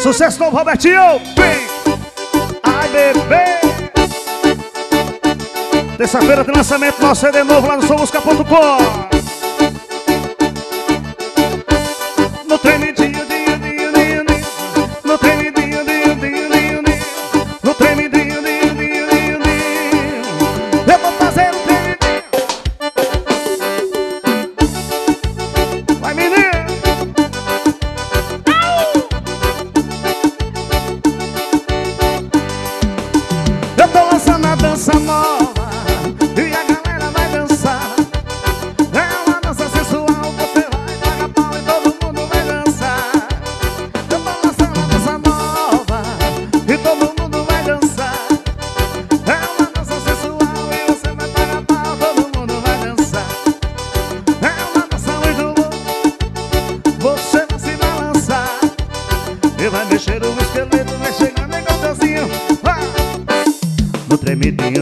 Sucesso novo, Robertinho. Vem. Ai, bebê. Terça-feira tem lançamento nosso CD novo lá no somusca.com. No tremidinho, no tremidinho, no tremidinho, eu vou fazer um tremidinho. Vai, menino. Eu tô lançando a dança nova e a galera vai dançar. É uma dança sensual, você vai pagar pau e todo mundo vai dançar. Eu tô lançando a dança nova e todo mundo vai dançar. É uma dança sensual e você vai pagar pau, todo mundo vai dançar. É uma dança muito boa, você vai se balançar e vai mexer o esqueleto, vai chegar bem gostosinho. No tremidinho,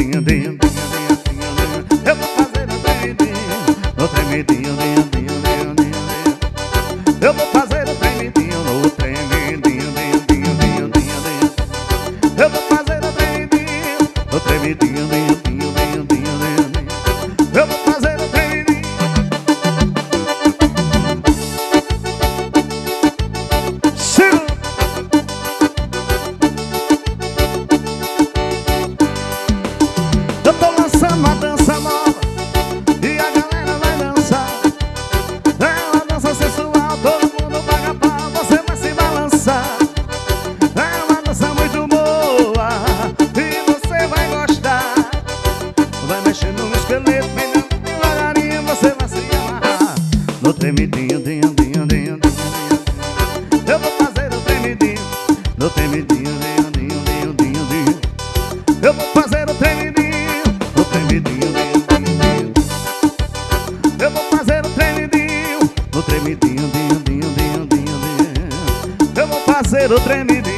eu vou fazer o tremidinho. No tremidinho, eu vou fazer o tremidinho. No tremidinho, eu vou fazer o tremidinho. No tremidinho, eu vou fazer o tremidinho. Sim. Eu tô lançando uma dança nova e a galera vai dançar. É uma dança sensual, todo mundo paga pau, você vai se balançar. É uma dança muito boa e você vai gostar. Vai mexer no esqueleto, bem devagarinho, você vai se amarrar. No tremidinho, eu vou fazer o tremidinho. No tremidinho, eu vou fazer o tremidinho. No tremidinho, eu vou fazer o tremidinho. No tremidinho, eu vou fazer o tremidinho.